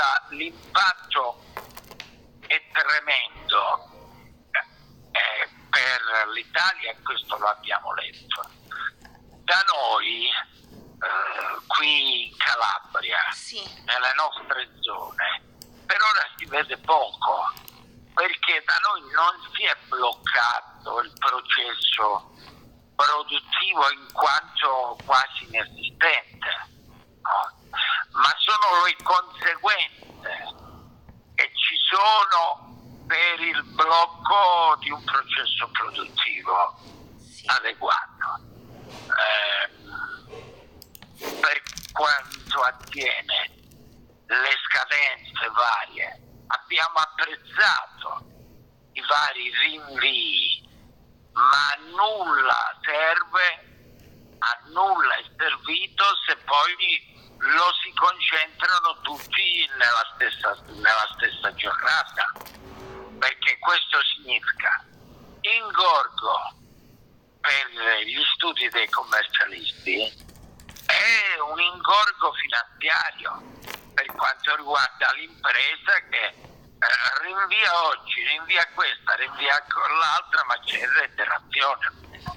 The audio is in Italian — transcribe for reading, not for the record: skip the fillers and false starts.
l'impatto è tremendo per l'Italia, e questo lo abbiamo letto. Da noi, qui in Calabria, nelle nostre zone, per ora si vede poco, perché da noi non si è bloccato il processo produttivo in quanto quasi inesistente, no? Ma sono le conseguenze che ci sono per il blocco di un processo produttivo adeguato. Per quanto attiene le scadenze varie, abbiamo apprezzato i vari rinvii, ma nulla serve, a nulla è servito se poi lo si concentrano tutti nella stessa giornata, perché questo significa ingorgo per gli studi dei commercialisti e un ingorgo finanziario per quanto riguarda l'impresa che rinvia oggi, rinvia questa, rinvia l'altra, ma c'è reiterazione.